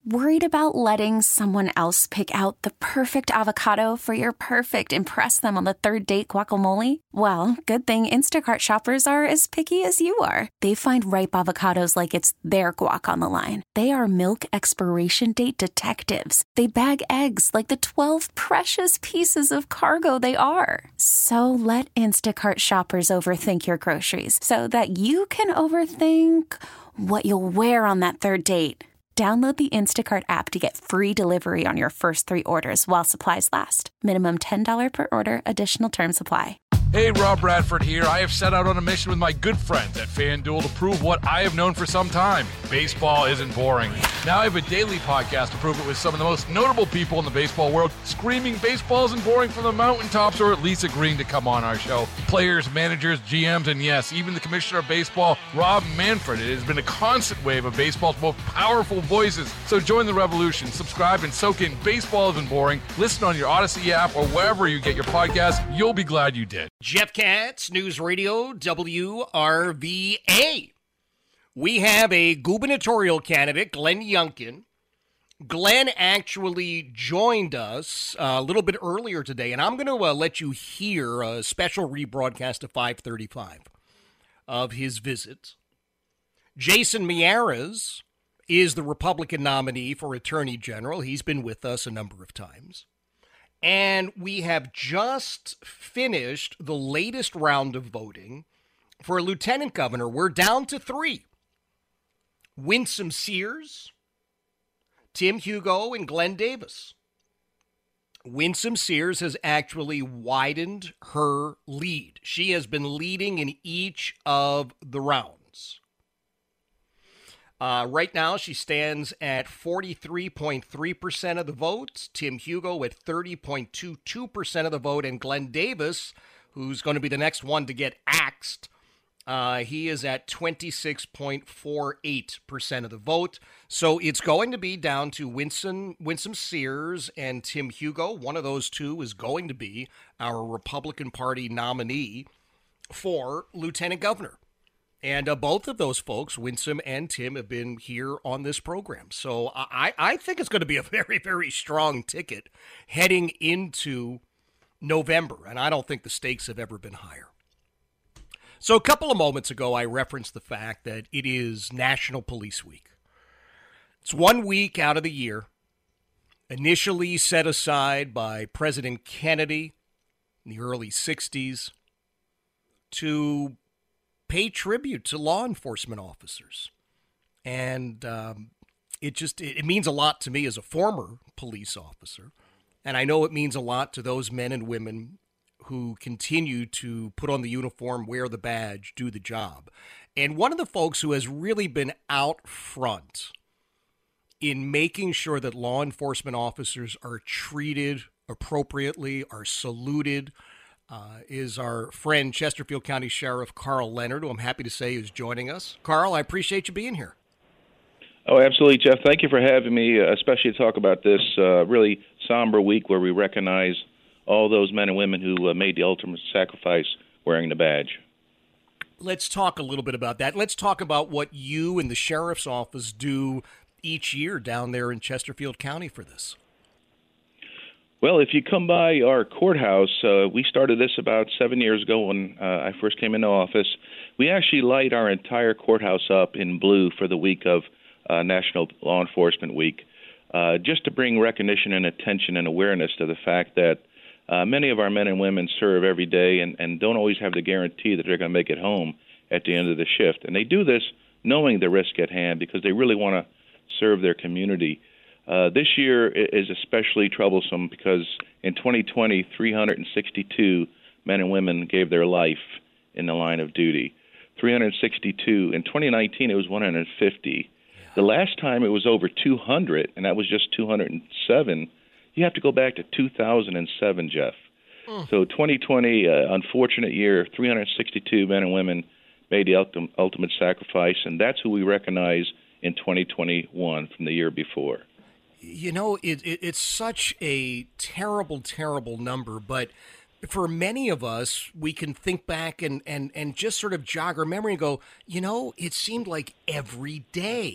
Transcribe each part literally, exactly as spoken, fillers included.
Worried about letting someone else pick out the perfect avocado for your perfect impress them on the third date guacamole? Well, good thing Instacart shoppers are as picky as you are. They find ripe avocados like it's their guac on the line. They are milk expiration date detectives. They bag eggs like the twelve precious pieces of cargo they are. So let Instacart shoppers overthink your groceries so that you can overthink what you'll wear on that third date. Download the Instacart app to get free delivery on your first three orders while supplies last. Minimum ten dollars per order. Additional terms apply. Hey, Rob Bradford here. I have set out on a mission with my good friends at FanDuel to prove what I have known for some time. Baseball isn't boring. Now I have a daily podcast to prove it with some of the most notable people in the baseball world, screaming baseball isn't boring from the mountaintops, or at least agreeing to come on our show. Players, managers, G Ms, and yes, even the commissioner of baseball, Rob Manfred. It has been a constant wave of baseball's most powerful voices. So join the revolution. Subscribe and soak in Baseball Isn't Boring. Listen on your Odyssey app or wherever you get your podcasts. You'll be glad you did. Jeff Katz, News Radio, W R V A. We have a gubernatorial candidate, Glenn Youngkin. Glenn actually joined us a little bit earlier today, and I'm going to uh, let you hear a special rebroadcast of five thirty-five of his visit. Jason Miyares is the Republican nominee for Attorney General. He's been with us a number of times. And we have just finished the latest round of voting for a lieutenant governor. We're down to three. Winsome Sears, Tim Hugo, and Glenn Davis. Winsome Sears has actually widened her lead. She has been leading in each of the rounds. Uh, right now, she stands at forty-three point three percent of the vote. Tim Hugo at thirty point two two percent of the vote. And Glenn Davis, who's going to be the next one to get axed, uh, he is at twenty-six point four eight percent of the vote. So it's going to be down to Winsome, Winsome Sears and Tim Hugo. One of those two is going to be our Republican Party nominee for lieutenant governor. And uh, both of those folks, Winsome and Tim, have been here on this program. So I, I think it's going to be a very, very strong ticket heading into November. And I don't think the stakes have ever been higher. So a couple of moments ago, I referenced the fact that it is National Police Week. It's one week out of the year, initially set aside by President Kennedy in the early sixties to pay tribute to law enforcement officers. And um, it just, it means a lot to me as a former police officer. And I know it means a lot to those men and women who continue to put on the uniform, wear the badge, do the job. And one of the folks who has really been out front in making sure that law enforcement officers are treated appropriately, are saluted, Uh, is our friend Chesterfield County Sheriff Carl Leonard, who I'm happy to say is joining us. Carl, I appreciate you being here. Oh, absolutely, Jeff. Thank you for having me, uh, especially to talk about this uh, really somber week where we recognize all those men and women who uh, made the ultimate sacrifice wearing the badge. Let's talk a little bit about that. Let's talk about what you and the Sheriff's Office do each year down there in Chesterfield County for this. Well, if you come by our courthouse, uh, we started this about seven years ago when uh, I first came into office. We actually light our entire courthouse up in blue for the week of uh, National Law Enforcement Week, uh, just to bring recognition and attention and awareness to the fact that uh, many of our men and women serve every day and, and don't always have the guarantee that they're going to make it home at the end of the shift. And they do this knowing the risk at hand because they really want to serve their community. Uh, this year is especially troublesome because in twenty twenty, three hundred sixty-two men and women gave their life in the line of duty. three hundred sixty-two. In twenty nineteen, it was one hundred fifty. The last time it was over two hundred, and that was just two hundred seven. You have to go back to two thousand seven, Jeff. Mm. So twenty twenty, uh, unfortunate year, three hundred sixty-two men and women made the ultim- ultimate sacrifice, and that's who we recognize in twenty twenty-one from the year before. You know, it, it, it's such a terrible, terrible number, but for many of us, we can think back and, and, and just sort of jog our memory and go, you know, it seemed like every day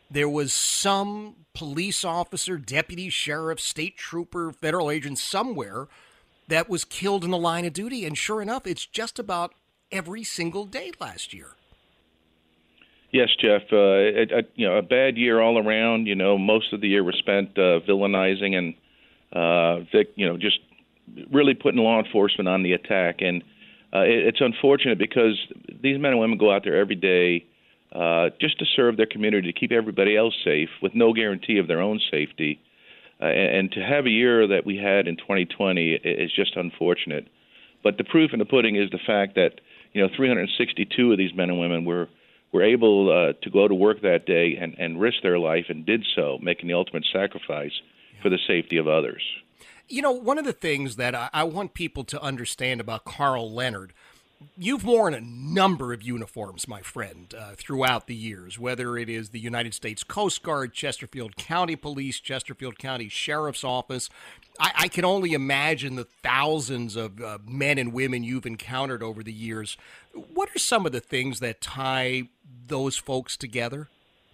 there was some police officer, deputy sheriff, state trooper, federal agent somewhere that was killed in the line of duty. And sure enough, it's just about every single day last year. Yes, Jeff. Uh, a, a, you know, a bad year all around. You know, most of the year was spent uh, villainizing and, uh, vic, you know, just really putting law enforcement on the attack. And uh, it, it's unfortunate because these men and women go out there every day uh, just to serve their community, to keep everybody else safe, with no guarantee of their own safety. Uh, and, and to have a year that we had in twenty twenty is just unfortunate. But the proof in the pudding is the fact that, you know, three hundred sixty-two of these men and women were were able uh, to go to work that day and, and risk their life, and did so, making the ultimate sacrifice for the safety of others. You know, one of the things that I, I want people to understand about Carl Leonard, you've worn a number of uniforms, my friend, uh, throughout the years, whether it is the United States Coast Guard, Chesterfield County Police, Chesterfield County Sheriff's Office. I, I can only imagine the thousands of uh, men and women you've encountered over the years. What are some of the things that tie those folks together?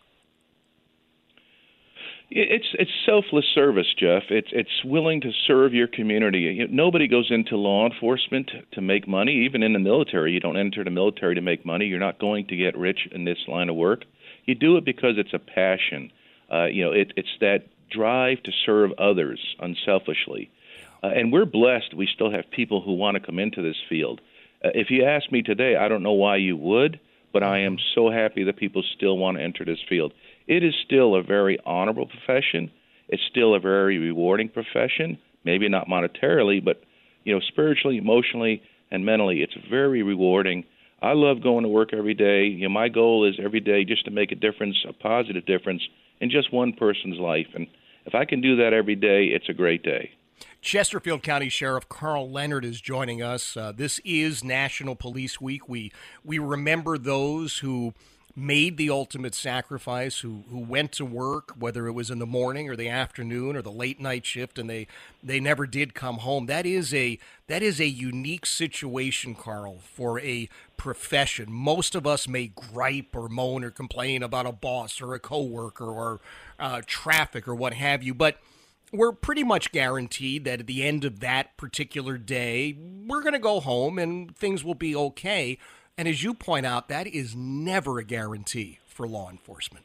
It's it's selfless service, Jeff. It's it's willing to serve your community. Nobody goes into law enforcement to make money. Even in the military, you don't enter the military to make money. You're not going to get rich in this line of work. You do it because it's a passion. Uh, you know, it, it's that drive to serve others unselfishly. Uh, and we're blessed. We still have people who want to come into this field. Uh, if you ask me today, I don't know why you would, but I am so happy that people still want to enter this field. It is still a very honorable profession. It's still a very rewarding profession, maybe not monetarily, but, you know, spiritually, emotionally, and mentally, it's very rewarding. I love going to work every day. You know, my goal is every day just to make a difference, a positive difference in just one person's life. And if I can do that every day, it's a great day. Chesterfield County Sheriff Carl Leonard is joining us. Uh, this is National Police Week. We we remember those who made the ultimate sacrifice, who who went to work, whether it was in the morning or the afternoon or the late night shift, and they they never did come home. That is a that is a unique situation, Carl, for a profession. Most of us may gripe or moan or complain about a boss or a coworker or uh, traffic or what have you, but we're pretty much guaranteed that at the end of that particular day, we're going to go home and things will be okay. And as you point out, that is never a guarantee for law enforcement.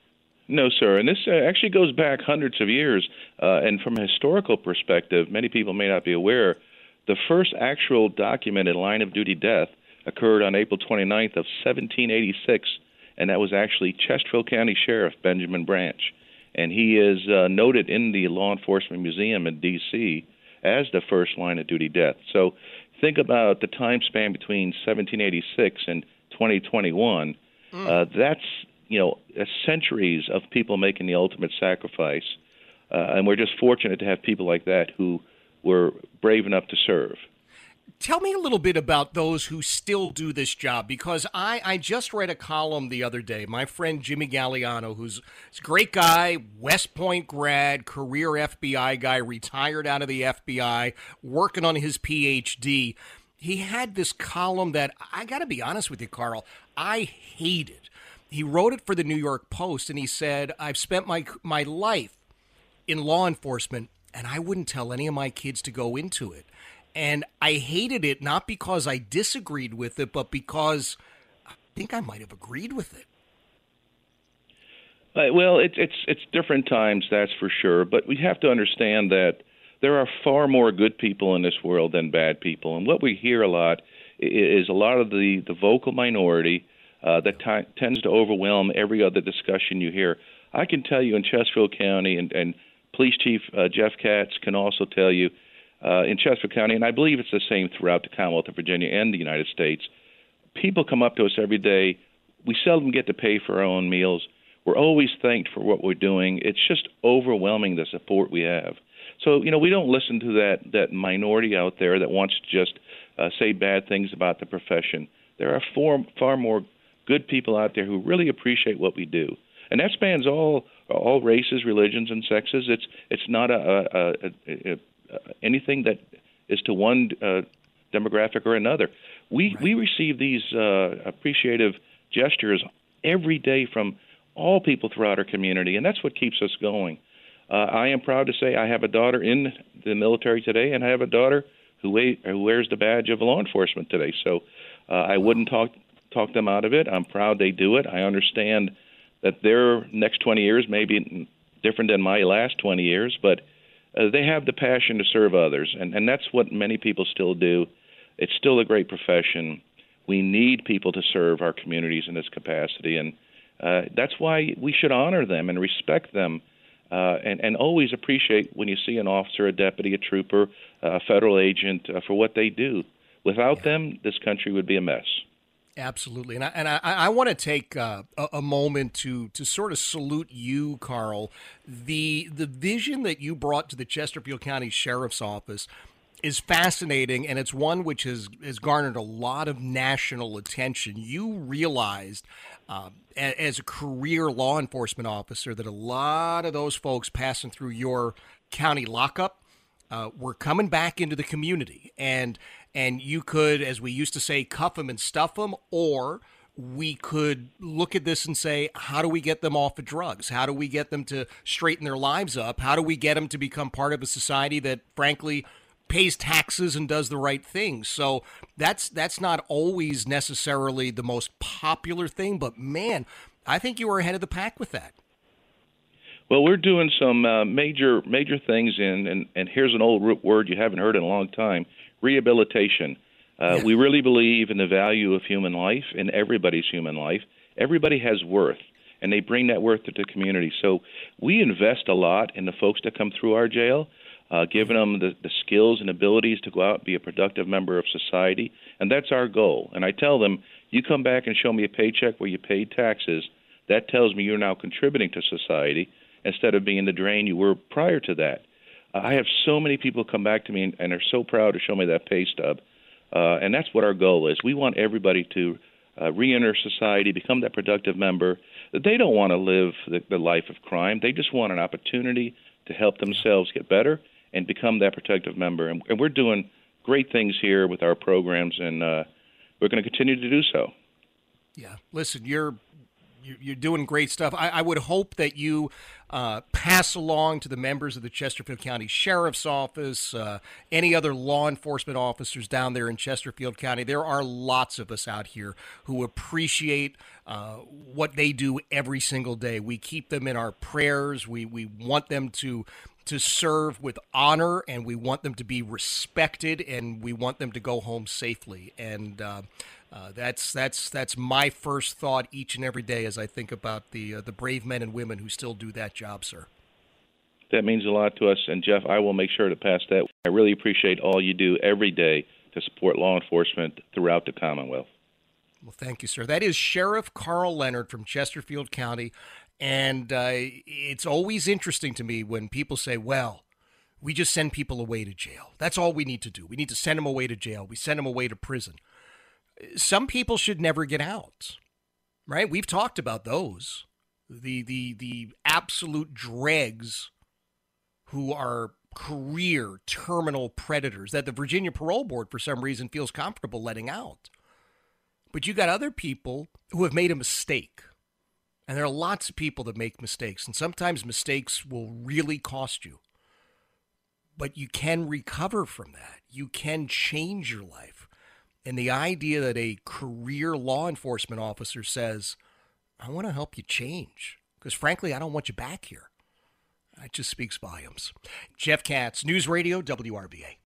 No, sir. And this uh, actually goes back hundreds of years. Uh, and from a historical perspective, many people may not be aware, the first actual documented line of duty death occurred on April twenty-ninth of seventeen eighty-six, and that was actually Chesterfield County Sheriff Benjamin Branch. And he is uh, noted in the Law Enforcement Museum in D C as the first line of duty death. So think about the time span between seventeen eighty-six and twenty twenty-one. Mm. Uh, that's, you know, centuries of people making the ultimate sacrifice. Uh, and we're just fortunate to have people like that who were brave enough to serve. Tell me a little bit about those who still do this job, because I, I just read a column the other day. My friend Jimmy Galliano, who's a great guy, West Point grad, career F B I guy, retired out of the F B I, working on his P H D. He had this column that, I got to be honest with you, Carl, I hated. He wrote it for the New York Post, and he said, I've spent my my life in law enforcement, and I wouldn't tell any of my kids to go into it. And I hated it, not because I disagreed with it, but because I think I might have agreed with it. Uh, well, it's it's it's different times, that's for sure. But we have to understand that there are far more good people in this world than bad people. And what we hear a lot is a lot of the, the vocal minority uh, that t- tends to overwhelm every other discussion you hear. I can tell you in Chesterfield County, and, and Police Chief uh, Jeff Katz can also tell you, Uh, in Chesterfield County, and I believe it's the same throughout the Commonwealth of Virginia and the United States, people come up to us every day. We seldom get to pay for our own meals. We're always thanked for what we're doing. It's just overwhelming, the support we have. So, you know, we don't listen to that, that minority out there that wants to just uh, say bad things about the profession. There are far, far more good people out there who really appreciate what we do. And that spans all all races, religions, and sexes. It's it's not a, a, a, a Uh, anything that is to one uh, demographic or another. We right. we receive these uh, appreciative gestures every day from all people throughout our community, and that's what keeps us going. Uh, I am proud to say I have a daughter in the military today, and I have a daughter who, wa- who wears the badge of law enforcement today. So uh, I wouldn't talk talk them out of it. I'm proud they do it. I understand that their next twenty years may be different than my last twenty years, but uh, they have the passion to serve others, and, and that's what many people still do. It's still a great profession. We need people to serve our communities in this capacity, and uh, that's why we should honor them and respect them, uh, and, and always appreciate when you see an officer, a deputy, a trooper, a federal agent uh, for what they do. Without yeah. them, this country would be a mess. Absolutely. And I, and I, I want to take uh, a, a moment to to sort of salute you, Carl. The the vision that you brought to the Chesterfield County Sheriff's Office is fascinating, and it's one which has, has garnered a lot of national attention. You realized uh, a, as a career law enforcement officer that a lot of those folks passing through your county lockup uh, were coming back into the community, and and you could, as we used to say, cuff them and stuff them, or we could look at this and say, how do we get them off of drugs? How do we get them to straighten their lives up? How do we get them to become part of a society that, frankly, pays taxes and does the right thing? So that's that's not always necessarily the most popular thing, but man, I think you were ahead of the pack with that. Well, we're doing some uh, major major things in, and, and here's an old word you haven't heard in a long time, rehabilitation. Uh, yeah. We really believe in the value of human life, in everybody's human life. Everybody has worth, and they bring that worth to the community. So we invest a lot in the folks that come through our jail, uh, giving them the, the skills and abilities to go out and be a productive member of society, and that's our goal. And I tell them, you come back and show me a paycheck where you paid taxes, that tells me you're now contributing to society instead of being the drain you were prior to that. Uh, I have so many people come back to me and, and are so proud to show me that pay stub, uh, and that's what our goal is. We want everybody to uh, re-enter society, become that productive member. They don't want to live the, the life of crime. They just want an opportunity to help themselves get better and become that protective member. And, and we're doing great things here with our programs, and uh, we're going to continue to do so. Yeah. Listen, you're you're doing great stuff. I, I would hope that you uh, pass along to the members of the Chesterfield County Sheriff's Office, uh, any other law enforcement officers down there in Chesterfield County. There are lots of us out here who appreciate uh, what they do every single day. We keep them in our prayers. We we want them to to serve with honor, and we want them to be respected, and we want them to go home safely. And uh, uh, that's that's that's my first thought each and every day as I think about the uh, the brave men and women who still do that job, sir. That means a lot to us, and Jeff, I will make sure to pass that. I really appreciate all you do every day to support law enforcement throughout the Commonwealth. Well, thank you, sir. That is Sheriff Carl Leonard from Chesterfield County. And uh, it's always interesting to me when people say, well, we just send people away to jail. That's all we need to do. We need to send them away to jail. We send them away to prison. Some people should never get out, right? We've talked about those. The, the, the absolute dregs who are career terminal predators that the Virginia Parole Board, for some reason, feels comfortable letting out. But you got other people who have made a mistake. And there are lots of people that make mistakes, and sometimes mistakes will really cost you. But you can recover from that. You can change your life. And the idea that a career law enforcement officer says, I want to help you change, because frankly, I don't want you back here. That just speaks volumes. Jeff Katz, News Radio, W R V A.